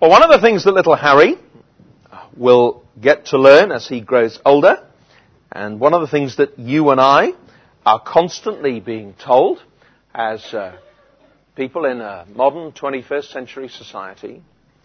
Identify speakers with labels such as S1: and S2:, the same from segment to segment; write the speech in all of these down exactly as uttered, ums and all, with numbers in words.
S1: Well, one of the things that little Harry will get to learn as he grows older, and one of the things that you and I are constantly being told as uh, people in a modern twenty-first century society,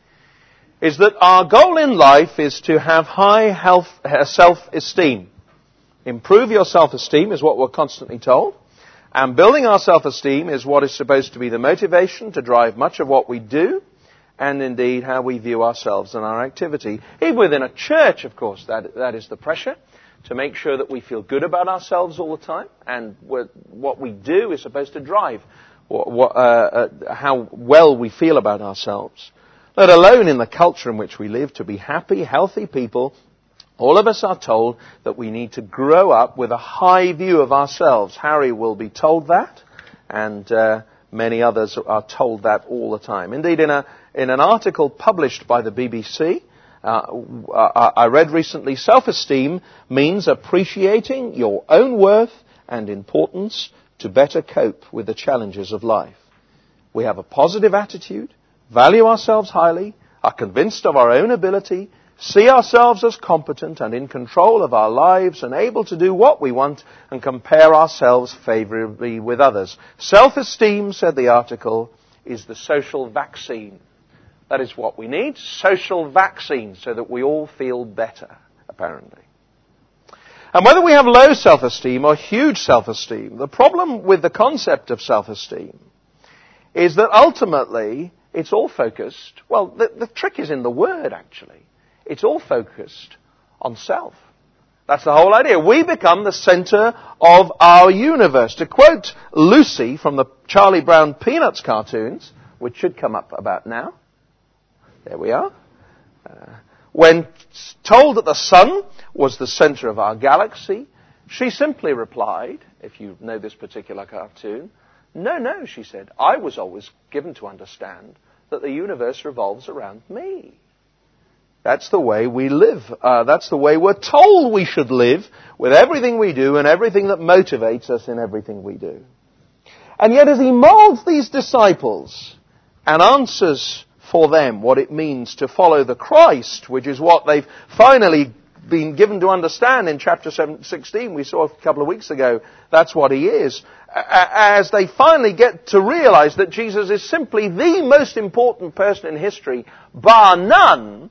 S1: is that our goal in life is to have high health, uh, self-esteem. Improve your self-esteem is what we're constantly told. And building our self-esteem is what is supposed to be the motivation to drive much of what we do, and indeed how we view ourselves and our activity. Even within a church, of course, that, that is the pressure, to make sure that we feel good about ourselves all the time, and what we do is supposed to drive what, what, uh, uh, how well we feel about ourselves. Let alone in the culture in which we live, to be happy, healthy people. All of us are told that we need to grow up with a high view of ourselves. Harry will be told that, and uh, many others are told that all the time. Indeed, in a in an article published by the B B C, uh, I read recently, self-esteem means appreciating your own worth and importance to better cope with the challenges of life. We have a positive attitude, value ourselves highly, are convinced of our own ability, see ourselves as competent and in control of our lives and able to do what we want, and compare ourselves favourably with others. Self-esteem, said the article, is the social vaccine. That is what we need, social vaccine, so that we all feel better, apparently. And whether we have low self-esteem or huge self-esteem, the problem with the concept of self-esteem is that ultimately it's all focused, well, the, the trick is in the word, actually. It's all focused on self. That's the whole idea. We become the center of our universe. To quote Lucy from the Charlie Brown Peanuts cartoons, which should come up about now. There we are. Uh, when told that the sun was the center of our galaxy, she simply replied, if you know this particular cartoon, no, no, she said, I was always given to understand that the universe revolves around me. That's the way we live. Uh, that's the way we're told we should live, with everything we do and everything that motivates us in everything we do. And yet as he molds these disciples and answers for them what it means to follow the Christ, which is what they've finally been given to understand in chapter sixteen, we saw a couple of weeks ago, that's what he is. As they finally get to realize that Jesus is simply the most important person in history, bar none.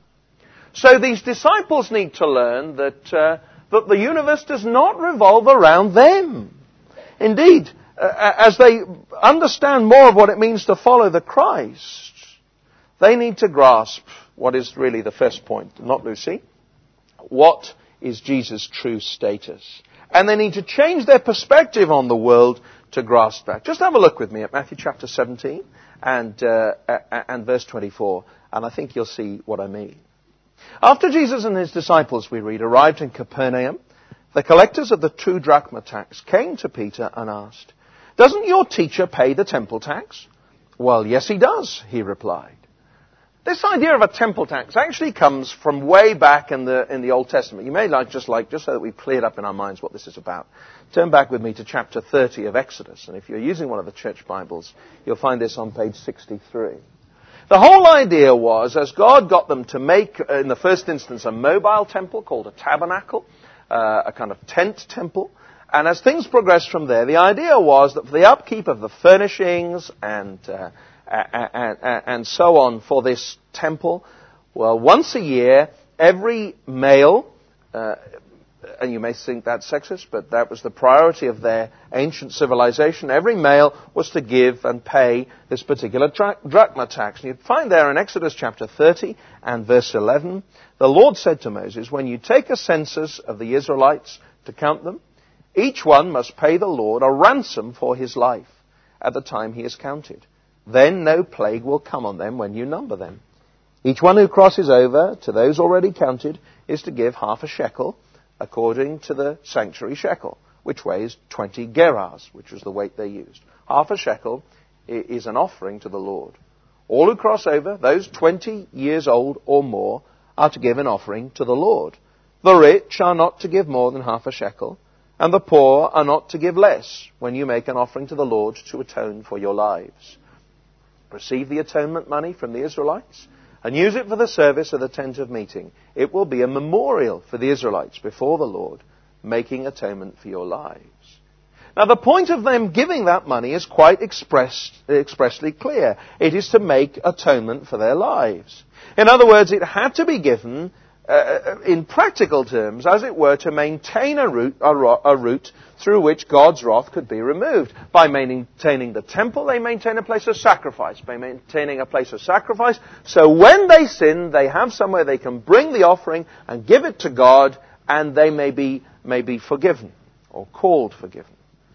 S1: So these disciples need to learn that uh, that the universe does not revolve around them. Indeed, uh, as they understand more of what it means to follow the Christ, they need to grasp what is really the first point, not Lucy. What is Jesus' true status? And they need to change their perspective on the world to grasp that. Just have a look with me at Matthew chapter seventeen and, uh, and verse twenty-four, and I think you'll see what I mean. After Jesus and his disciples, we read, arrived in Capernaum, the collectors of the two drachma tax came to Peter and asked, doesn't your teacher pay the temple tax? Well, yes, he does, he replied. This idea of a temple tax actually comes from way back in the in the Old Testament. You may like, just like, just so that we've cleared up in our minds what this is about, turn back with me to chapter thirty of Exodus. And if you're using one of the church Bibles, you'll find this on page sixty-three. The whole idea was, as God got them to make, in the first instance, a mobile temple called a tabernacle, uh, a kind of tent temple, and as things progressed from there, the idea was that for the upkeep of the furnishings and uh, and, and, and so on for this temple, well, once a year, every male, uh, and you may think that's sexist, but that was the priority of their ancient civilization. Every male was to give and pay this particular dra- drachma tax. And you'd find there in Exodus chapter thirty and verse eleven, the Lord said to Moses, when you take a census of the Israelites to count them, each one must pay the Lord a ransom for his life at the time he is counted. Then no plague will come on them when you number them. Each one who crosses over to those already counted is to give half a shekel, according to the sanctuary shekel, which weighs twenty gerahs, which was the weight they used. Half a shekel is an offering to the Lord. All who cross over, those twenty years old or more, are to give an offering to the Lord. The rich are not to give more than half a shekel, and the poor are not to give less when you make an offering to the Lord to atone for your lives. Receive the atonement money from the Israelites, and use it for the service of the tent of meeting. It will be a memorial for the Israelites before the Lord, making atonement for your lives. Now, the point of them giving that money is quite expressed, expressly clear. It is to make atonement for their lives. In other words, it had to be given uh, in practical terms, as it were, to maintain a route, a, a route through which God's wrath could be removed. By maintaining the temple, they maintain a place of sacrifice. By maintaining a place of sacrifice, so when they sin, they have somewhere they can bring the offering and give it to God, and they may be, may be forgiven, or called forgiven.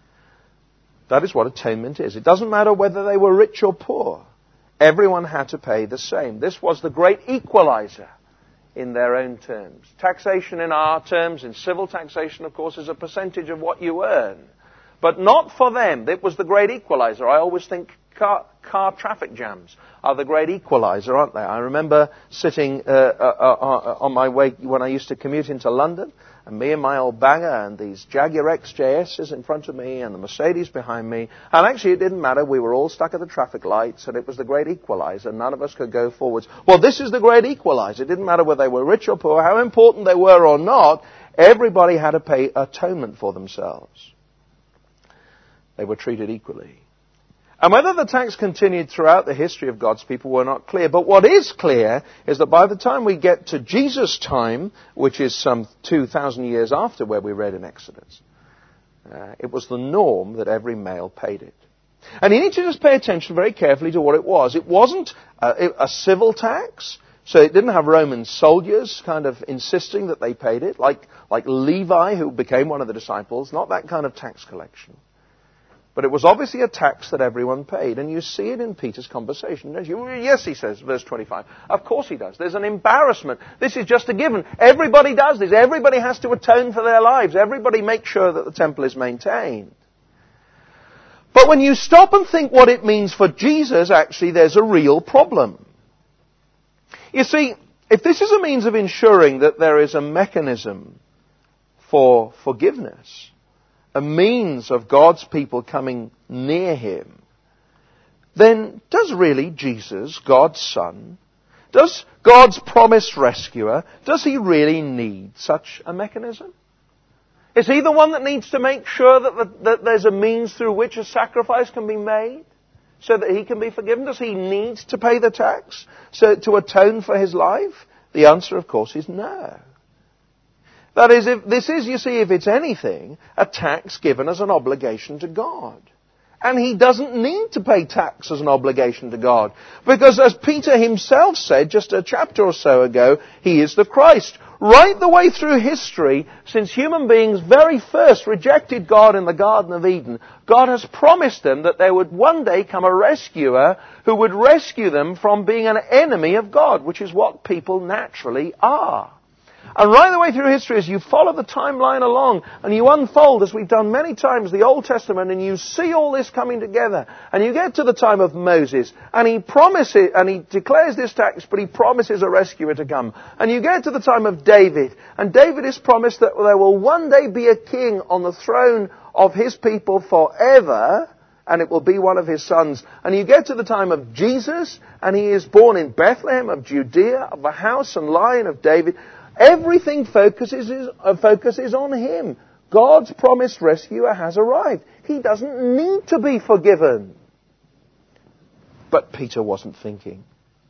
S1: That is what atonement is. It doesn't matter whether they were rich or poor. Everyone had to pay the same. This was the great equalizer in their own terms. Taxation in our terms, in civil taxation, of course, is a percentage of what you earn. But not for them. It was the great equalizer. I always think car, car traffic jams are the great equalizer, aren't they? I remember sitting uh, uh, uh, on my way when I used to commute into London, and me and my old banger and these Jaguar X J S's in front of me and the Mercedes behind me. And actually it didn't matter. We were all stuck at the traffic lights and it was the great equalizer. None of us could go forwards. Well, this is the great equalizer. It didn't matter whether they were rich or poor, how important they were or not. Everybody had to pay atonement for themselves. They were treated equally. And whether the tax continued throughout the history of God's people were not clear. But what is clear is that by the time we get to Jesus' time, which is some two thousand years after where we read in Exodus, uh, it was the norm that every male paid it. And you need to just pay attention very carefully to what it was. It wasn't a, a civil tax, so it didn't have Roman soldiers kind of insisting that they paid it, like, like Levi, who became one of the disciples, not that kind of tax collection. But it was obviously a tax that everyone paid. And you see it in Peter's conversation, don't you? Yes, he says, verse twenty-five. Of course he does. There's an embarrassment. This is just a given. Everybody does this. Everybody has to atone for their lives. Everybody makes sure that the temple is maintained. But when you stop and think what it means for Jesus, actually there's a real problem. You see, if this is a means of ensuring that there is a mechanism for forgiveness, a means of God's people coming near Him, then does really Jesus, God's Son, does God's promised rescuer, does He really need such a mechanism? Is He the one that needs to make sure that, the, that there's a means through which a sacrifice can be made so that He can be forgiven? Does He need to pay the tax so to atone for His life? The answer, of course, is no. That is, if this is, you see, if it's anything, a tax given as an obligation to God. And He doesn't need to pay tax as an obligation to God. Because as Peter himself said just a chapter or so ago, He is the Christ. Right the way through history, since human beings very first rejected God in the Garden of Eden, God has promised them that there would one day come a rescuer who would rescue them from being an enemy of God, which is what people naturally are. And right the way through history, as you follow the timeline along and you unfold, as we've done many times, the Old Testament, and you see all this coming together, and you get to the time of Moses, and he promises, and he declares this tax, but he promises a rescuer to come. And you get to the time of David, and David is promised that there will one day be a king on the throne of his people forever, and it will be one of his sons. And you get to the time of Jesus, and he is born in Bethlehem of Judea, of the house and line of David. Everything focuses, uh, focuses on Him. God's promised rescuer has arrived. He doesn't need to be forgiven. But Peter wasn't thinking.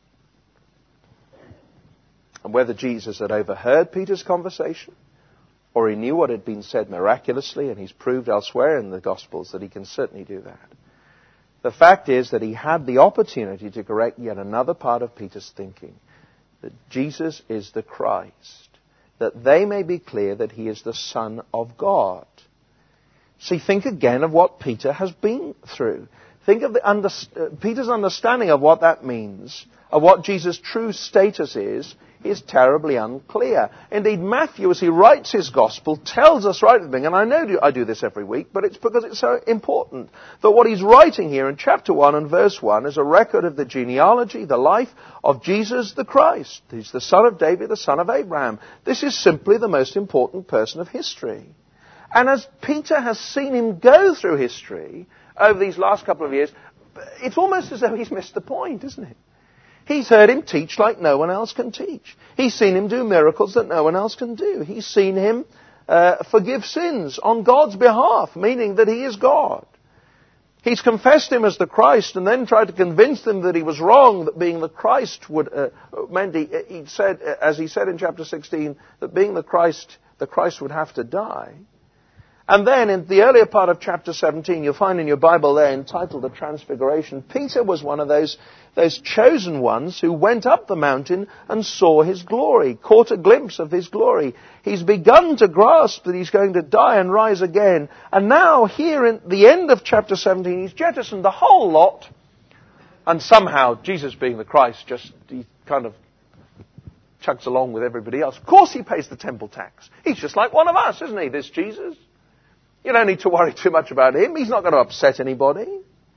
S1: And whether Jesus had overheard Peter's conversation, or he knew what had been said miraculously, and he's proved elsewhere in the Gospels that he can certainly do that. The fact is that he had the opportunity to correct yet another part of Peter's thinking. That Jesus is the Christ, that they may be clear that He is the Son of God. See, think again of what Peter has been through. Think of the under, uh, Peter's understanding of what that means, of what Jesus' true status is, is terribly unclear. Indeed, Matthew, as he writes his gospel, tells us right at the beginning, and I know I do this every week, but it's because it's so important, that what he's writing here in chapter one and verse one is a record of the genealogy, the life of Jesus the Christ. He's the son of David, the son of Abraham. This is simply the most important person of history. And as Peter has seen him go through history over these last couple of years, it's almost as though he's missed the point, isn't it? He's heard him teach like no one else can teach. He's seen him do miracles that no one else can do. He's seen him uh, forgive sins on God's behalf, meaning that he is God. He's confessed him as the Christ and then tried to convince them that he was wrong, that being the Christ would, uh, meant he, he said, as he said in chapter sixteen, that being the Christ, the Christ would have to die. And then in the earlier part of chapter seventeen, you'll find in your Bible there entitled The Transfiguration, Peter was one of those, those chosen ones who went up the mountain and saw his glory, caught a glimpse of his glory. He's begun to grasp that he's going to die and rise again. And now here in the end of chapter seventeen, he's jettisoned the whole lot. And somehow, Jesus being the Christ, just he kind of chugs along with everybody else. Of course he pays the temple tax. He's just like one of us, isn't he, this Jesus? You don't need to worry too much about him. He's not going to upset anybody.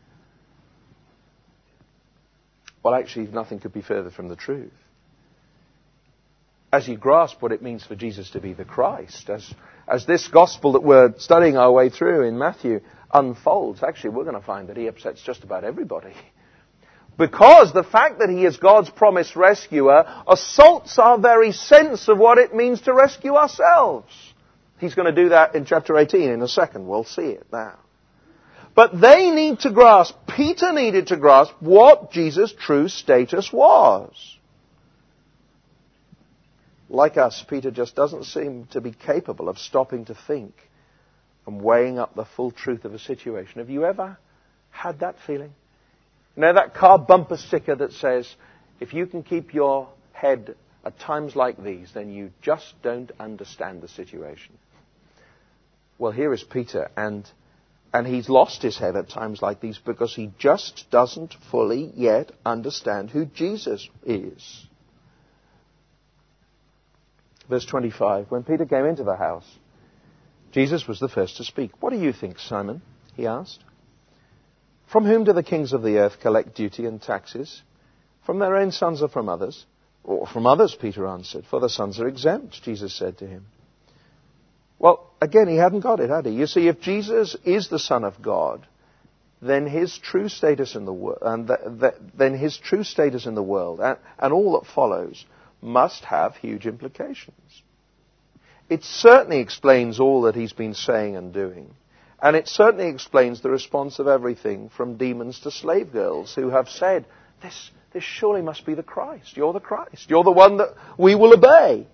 S1: Well, actually, nothing could be further from the truth. As you grasp what it means for Jesus to be the Christ, as, as this gospel that we're studying our way through in Matthew unfolds, actually, we're going to find that he upsets just about everybody. Because the fact that he is God's promised rescuer assaults our very sense of what it means to rescue ourselves. He's going to do that in chapter eighteen in a second. We'll see it now. But they need to grasp, Peter needed to grasp what Jesus' true status was. Like us, Peter just doesn't seem to be capable of stopping to think and weighing up the full truth of a situation. Have you ever had that feeling? You know, that car bumper sticker that says, if you can keep your head at times like these, then you just don't understand the situation. Well, here is Peter, and and he's lost his head at times like these because he just doesn't fully yet understand who Jesus is. Verse twenty-five, when Peter came into the house, Jesus was the first to speak. What do you think, Simon? He asked. From whom do the kings of the earth collect duty and taxes? From their own sons or from others? Or from others, Peter answered, for the sons are exempt, Jesus said to him. Well, again, he hadn't got it, had he? You see, if Jesus is the Son of God, then his true status in the world, and the, the, then his true status in the world, and, and all that follows, must have huge implications. It certainly explains all that he's been saying and doing. And it certainly explains the response of everything from demons to slave girls who have said, this, this surely must be the Christ. You're the Christ. You're the one that we will obey.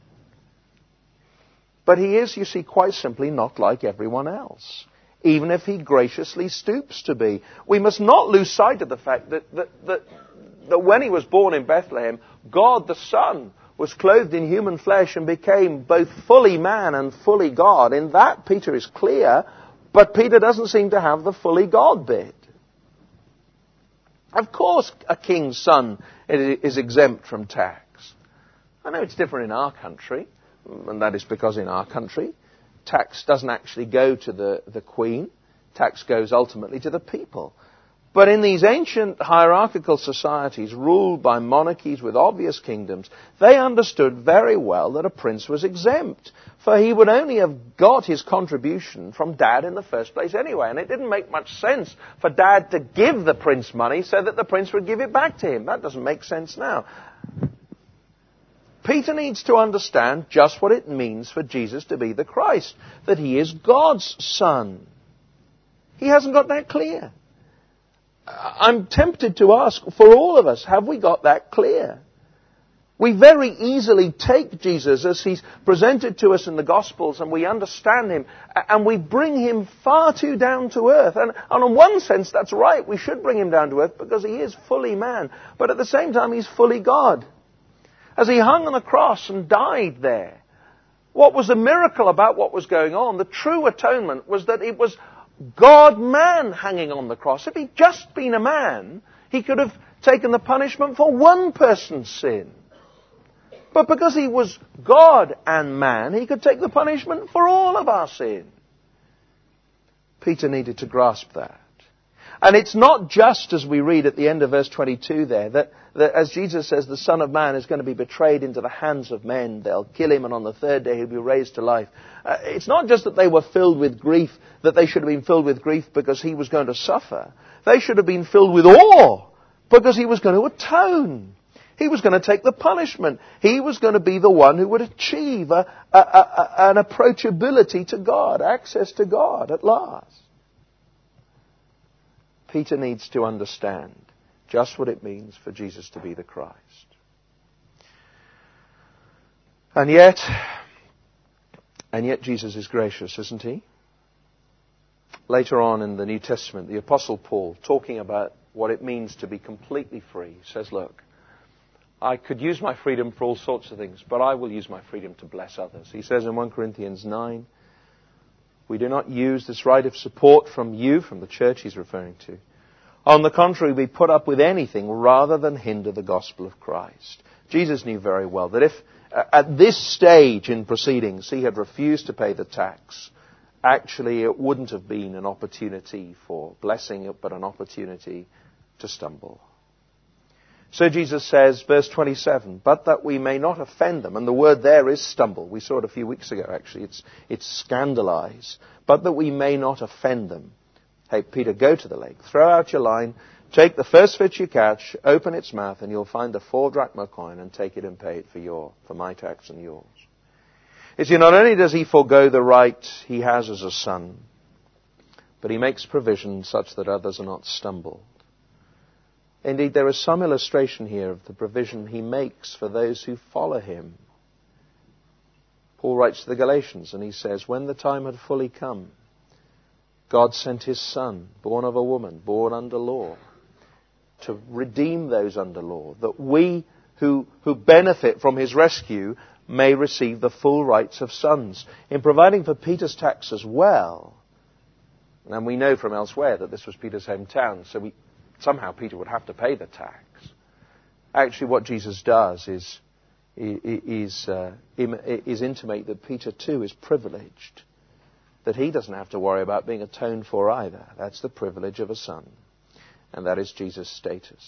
S1: But he is, you see, quite simply not like everyone else, even if he graciously stoops to be. We must not lose sight of the fact that, that, that, that when he was born in Bethlehem, God the Son was clothed in human flesh and became both fully man and fully God. In that, Peter is clear, but Peter doesn't seem to have the fully God bit. Of course, a king's son is exempt from tax. I know it's different in our country. And that is because in our country, tax doesn't actually go to the, the queen. Tax goes ultimately to the people. But in these ancient hierarchical societies ruled by monarchies with obvious kingdoms, they understood very well that a prince was exempt. For he would only have got his contribution from dad in the first place anyway. And it didn't make much sense for dad to give the prince money so that the prince would give it back to him. That doesn't make sense now. Peter needs to understand just what it means for Jesus to be the Christ, that he is God's Son. He hasn't got that clear. I'm tempted to ask, for all of us, have we got that clear? We very easily take Jesus as he's presented to us in the Gospels, and we understand him, and we bring him far too down to earth. And, and in one sense, that's right. We should bring him down to earth because he is fully man. But at the same time, he's fully God. As he hung on a cross and died there, what was the miracle about what was going on? The true atonement was that it was God-man hanging on the cross. If he'd just been a man, he could have taken the punishment for one person's sin. But because he was God and man, he could take the punishment for all of our sin. Peter needed to grasp that. And it's not just, as we read at the end of verse twenty-two there, that, that as Jesus says, the Son of Man is going to be betrayed into the hands of men. They'll kill him, and on the third day he'll be raised to life. Uh, it's not just that they were filled with grief, that they should have been filled with grief because he was going to suffer. They should have been filled with awe because he was going to atone. He was going to take the punishment. He was going to be the one who would achieve a, a, a, an approachability to God, access to God at last. Peter needs to understand just what it means for Jesus to be the Christ. And yet, and yet Jesus is gracious, isn't he? Later on in the New Testament, the Apostle Paul, talking about what it means to be completely free, says, look, I could use my freedom for all sorts of things, but I will use my freedom to bless others. He says in First Corinthians nine, we do not use this right of support from you, from the church he's referring to. On the contrary, we put up with anything rather than hinder the gospel of Christ. Jesus knew very well that if uh, at this stage in proceedings he had refused to pay the tax, actually it wouldn't have been an opportunity for blessing, but an opportunity to stumble. So Jesus says, verse twenty-seven, but that we may not offend them. And the word there is stumble. We saw it a few weeks ago, actually. It's, it's scandalize. But that we may not offend them. Hey, Peter, go to the lake. Throw out your line. Take the first fish you catch. Open its mouth, and you'll find a four drachma coin, and take it and pay it for your, for my tax and yours. You see, not only does he forego the right he has as a son, but he makes provision such that others are not stumbled. Indeed, there is some illustration here of the provision he makes for those who follow him. Paul writes to the Galatians, and he says, when the time had fully come, God sent his Son, born of a woman, born under law, to redeem those under law, that we who, who benefit from his rescue may receive the full rights of sons. In providing for Peter's tax as well, and we know from elsewhere that this was Peter's hometown, so we somehow Peter would have to pay the tax. Actually, what Jesus does is, is, uh, is intimate that Peter too is privileged, that he doesn't have to worry about being atoned for either. That's the privilege of a son, and that is Jesus' status.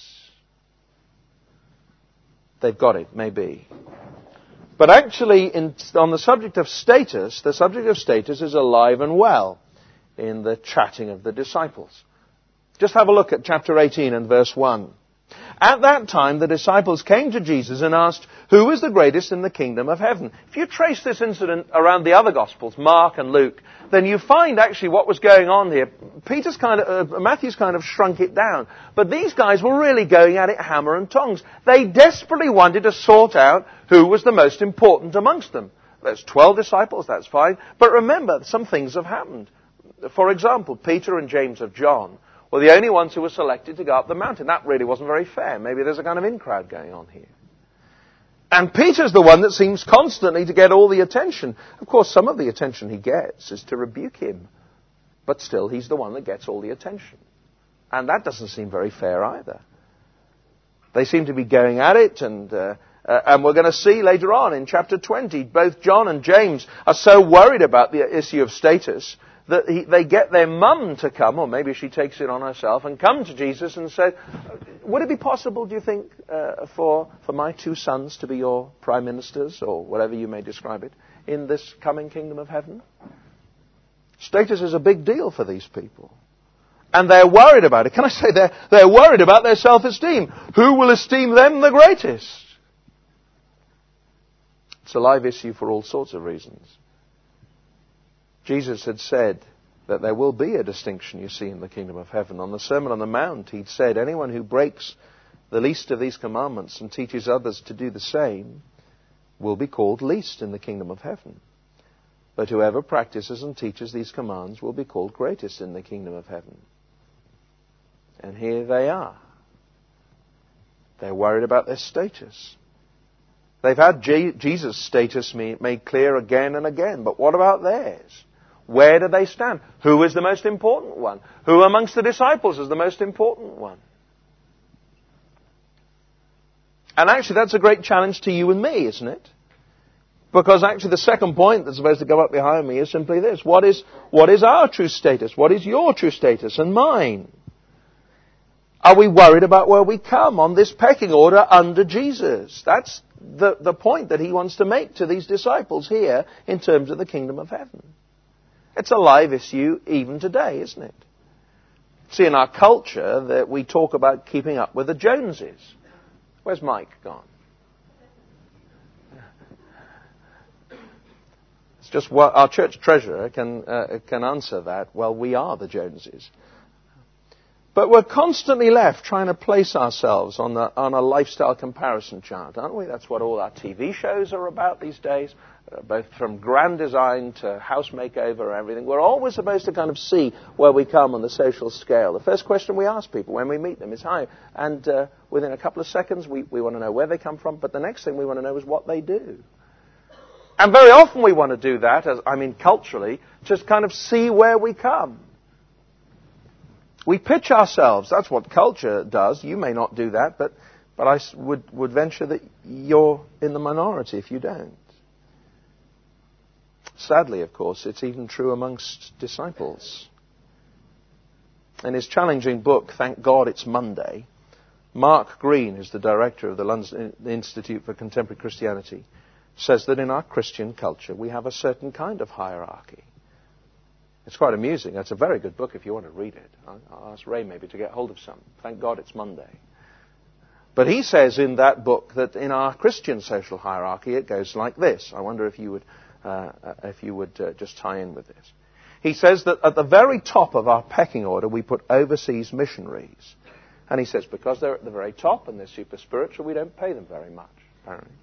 S1: They've got it, maybe. But actually, in, on the subject of status, the subject of status is alive and well in the chatting of the disciples. Just have a look at chapter eighteen and verse one. At that time, the disciples came to Jesus and asked, who is the greatest in the kingdom of heaven? If you trace this incident around the other Gospels, Mark and Luke, then you find actually what was going on here. Peter's kind of, uh, Matthew's kind of shrunk it down. But these guys were really going at it hammer and tongs. They desperately wanted to sort out who was the most important amongst them. There's twelve disciples, that's fine. But remember, some things have happened. For example, Peter and James of John were the only ones who were selected to go up the mountain. That really wasn't very fair. Maybe there's a kind of in-crowd going on here. And Peter's the one that seems constantly to get all the attention. Of course, some of the attention he gets is to rebuke him. But still, he's the one that gets all the attention. And that doesn't seem very fair either. They seem to be going at it, and uh, uh, and we're going to see later on in chapter twenty, both John and James are so worried about the issue of status that he, they get their mum to come, or maybe she takes it on herself, and come to Jesus and say, would it be possible, do you think, uh, for, for my two sons to be your prime ministers, or whatever you may describe it, in this coming kingdom of heaven? Status is a big deal for these people. And they're worried about it. Can I say they're, they're worried about their self-esteem? Who will esteem them the greatest? It's a live issue for all sorts of reasons. Jesus had said that there will be a distinction, you see, in the kingdom of heaven. On the Sermon on the Mount, he'd said, anyone who breaks the least of these commandments and teaches others to do the same will be called least in the kingdom of heaven. But whoever practices and teaches these commands will be called greatest in the kingdom of heaven. And here they are. They're worried about their status. They've had J- Jesus' status made clear again and again, but what about theirs? Where do they stand? Who is the most important one? Who amongst the disciples is the most important one? And actually that's a great challenge to you and me, isn't it? Because actually the second point that's supposed to go up behind me is simply this. What is, what is our true status? What is your true status and mine? Are we worried about where we come on this pecking order under Jesus? That's the, the point that he wants to make to these disciples here in terms of the kingdom of heaven. It's a live issue even today, isn't it? See, in our culture, that we talk about keeping up with the Joneses. Where's Mike gone? It's just what our church treasurer can uh, can answer that. Well, we are the Joneses. But we're constantly left trying to place ourselves on, the, on a lifestyle comparison chart, aren't we? That's what all our T V shows are about these days, uh, both from grand design to house makeover and everything. We're always supposed to kind of see where we come on the social scale. The first question we ask people when we meet them is, hi, and uh, within a couple of seconds we, we want to know where they come from, but the next thing we want to know is what they do. And very often we want to do that, as I mean culturally, just kind of see where we come. We pitch ourselves. That's what culture does. You may not do that, but, but I would, would venture that you're in the minority if you don't. Sadly, of course, it's even true amongst disciples. In his challenging book, Thank God It's Monday, Mark Green, who's the director of the London Institute for Contemporary Christianity, says that in our Christian culture we have a certain kind of hierarchy. It's quite amusing. It's a very good book if you want to read it. I'll, I'll ask Ray maybe to get hold of some. Thank God it's Monday. But he says in that book that in our Christian social hierarchy it goes like this. I wonder if you would, uh, if you would uh, just tie in with this. He says that at the very top of our pecking order we put overseas missionaries. And he says because they're at the very top and they're super spiritual, we don't pay them very much, apparently.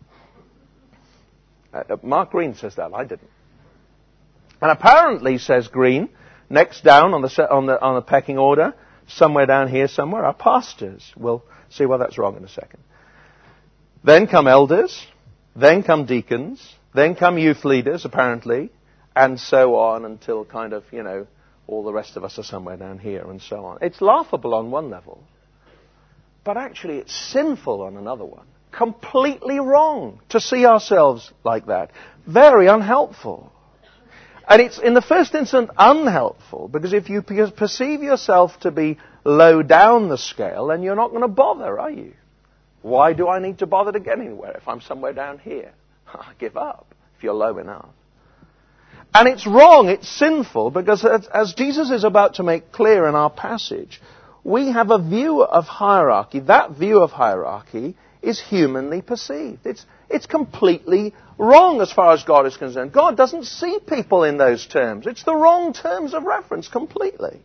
S1: Uh, Mark Green says that. I didn't. And apparently, says Green, next down on the, on the on the pecking order, somewhere down here somewhere, are pastors. We'll see why that's wrong in a second. Then come elders, then come deacons, then come youth leaders, apparently, and so on until kind of, you know, all the rest of us are somewhere down here and so on. It's laughable on one level, but actually it's sinful on another one. Completely wrong to see ourselves like that. Very unhelpful. And it's, in the first instance, unhelpful, because if you perceive yourself to be low down the scale, then you're not going to bother, are you? Why do I need to bother to get anywhere if I'm somewhere down here? I give up if you're low enough. And it's wrong, it's sinful, because as, as Jesus is about to make clear in our passage, we have a view of hierarchy. That view of hierarchy is humanly perceived. It's, it's completely wrong as far as God is concerned. God doesn't see people in those terms. It's the wrong terms of reference completely.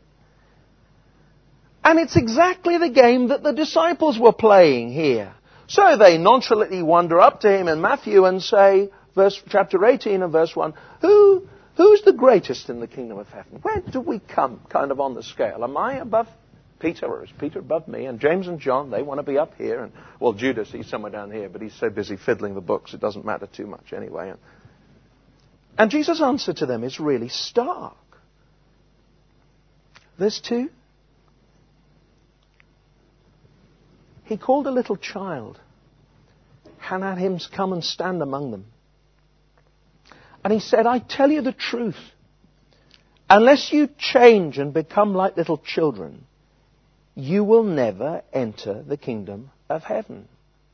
S1: And it's exactly the game that the disciples were playing here. So they nonchalantly wander up to him in Matthew and say, verse, chapter eighteen and verse one, Who, who's the greatest in the kingdom of heaven? Where do we come kind of on the scale? Am I above Peter, or is Peter above me? And James and John, they want to be up here. And well, Judas, he's somewhere down here, but he's so busy fiddling the books, it doesn't matter too much anyway. And, and Jesus' answer to them is really stark. Verse two. He called a little child and had him come and stand among them. And he said, I tell you the truth. Unless you change and become like little children, you will never enter the kingdom of heaven.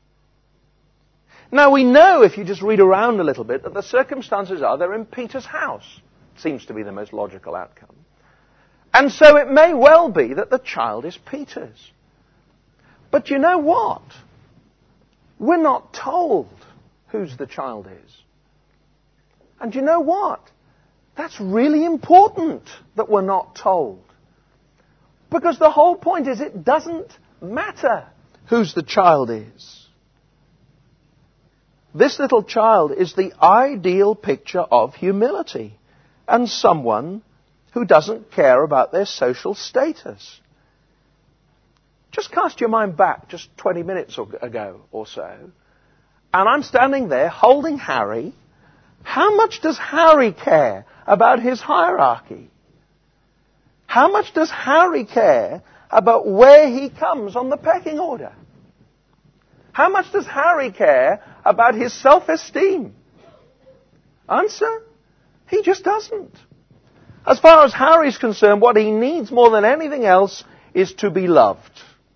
S1: Now we know, if you just read around a little bit, that the circumstances are they're in Peter's house. Seems to be the most logical outcome. And so it may well be that the child is Peter's. But you know what? We're not told whose the child is. And you know what? That's really important that we're not told. Because the whole point is it doesn't matter whose the child is. This little child is the ideal picture of humility and someone who doesn't care about their social status. Just cast your mind back just twenty minutes ago or so, and I'm standing there holding Harry. How much does Harry care about his hierarchy? How much does Harry care about where he comes on the pecking order? How much does Harry care about his self-esteem? Answer? He just doesn't. As far as Harry's concerned, what he needs more than anything else is to be loved.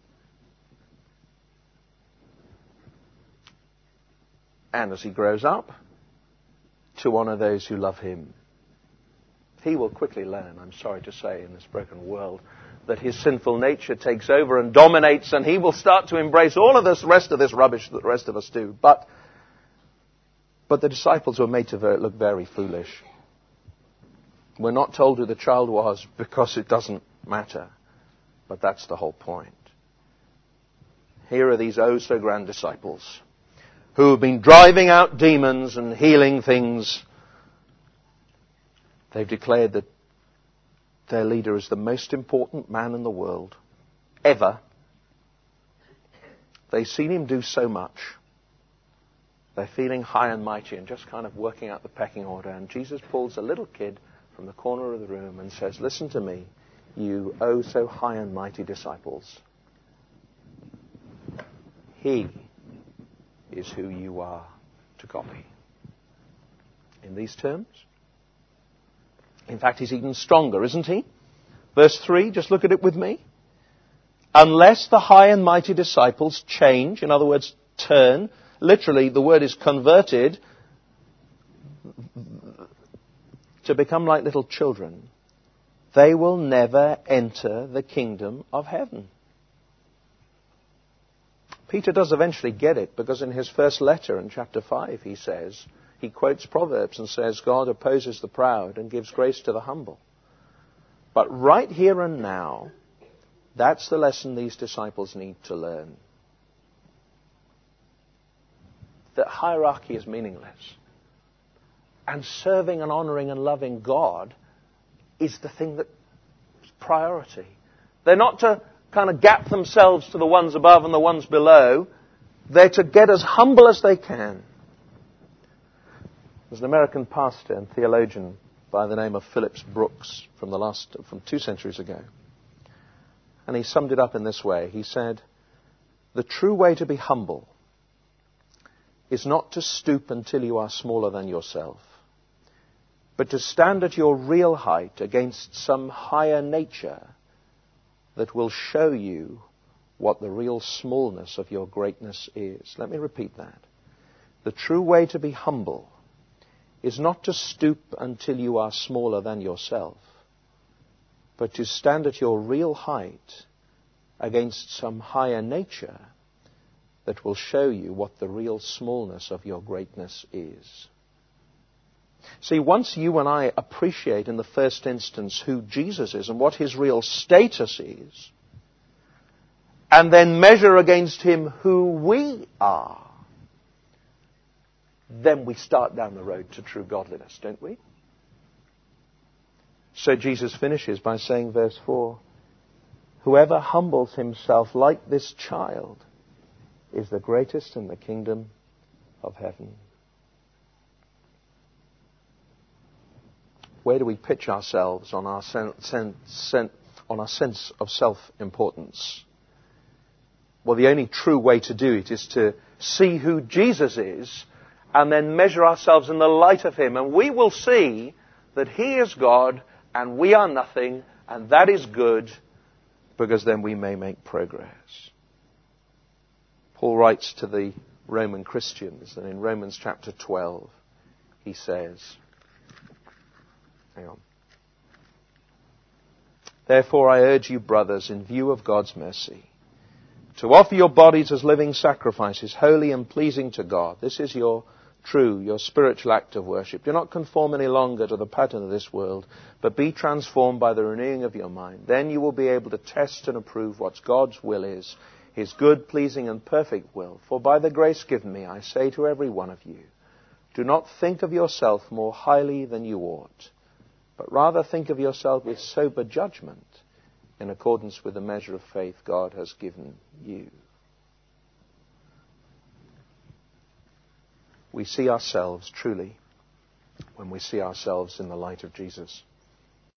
S1: And as he grows up, to honour those who love him. He will quickly learn, I'm sorry to say, in this broken world, that his sinful nature takes over and dominates, and he will start to embrace all of this rest of this rubbish that the rest of us do. But, but the disciples were made to look very foolish. We're not told who the child was because it doesn't matter. But that's the whole point. Here are these oh so grand disciples who have been driving out demons and healing things. They've declared that their leader is the most important man in the world ever. They've seen him do so much. They're feeling high and mighty and just kind of working out the pecking order. And Jesus pulls a little kid from the corner of the room and says, listen to me, you oh so high and mighty disciples. He is who you are to copy. In these terms. In fact, he's even stronger, isn't he? Verse three, just look at it with me. Unless the high and mighty disciples change, in other words, turn, literally the word is converted, to become like little children, they will never enter the kingdom of heaven. Peter does eventually get it, because in his first letter in chapter five he says, he quotes Proverbs and says, God opposes the proud and gives grace to the humble. But right here and now, that's the lesson these disciples need to learn. That hierarchy is meaningless. And serving and honouring and loving God is the thing that's priority. They're not to kind of gap themselves to the ones above and the ones below. They're to get as humble as they can. There's an American pastor and theologian by the name of Phillips Brooks from the last, from two centuries ago. And he summed it up in this way. He said, the true way to be humble is not to stoop until you are smaller than yourself, but to stand at your real height against some higher nature that will show you what the real smallness of your greatness is. Let me repeat that. The true way to be humble is not to stoop until you are smaller than yourself, but to stand at your real height against some higher nature that will show you what the real smallness of your greatness is. See, once you and I appreciate in the first instance who Jesus is and what his real status is, and then measure against him who we are, then we start down the road to true godliness, don't we? So Jesus finishes by saying, verse four, whoever humbles himself like this child is the greatest in the kingdom of heaven. Where do we pitch ourselves on our sen- sen- sen- on our sense of self-importance? Well, the only true way to do it is to see who Jesus is and then measure ourselves in the light of him. And we will see that he is God and we are nothing, and that is good, because then we may make progress. Paul writes to the Roman Christians, and in Romans chapter twelve, he says, hang on. Therefore I urge you, brothers, in view of God's mercy, to offer your bodies as living sacrifices, holy and pleasing to God. This is your true, your spiritual act of worship. Do not conform any longer to the pattern of this world, but be transformed by the renewing of your mind. Then you will be able to test and approve what God's will is, his good, pleasing and perfect will. For by the grace given me, I say to every one of you, do not think of yourself more highly than you ought, but rather think of yourself with sober judgment in accordance with the measure of faith God has given you. We see ourselves truly when we see ourselves in the light of Jesus.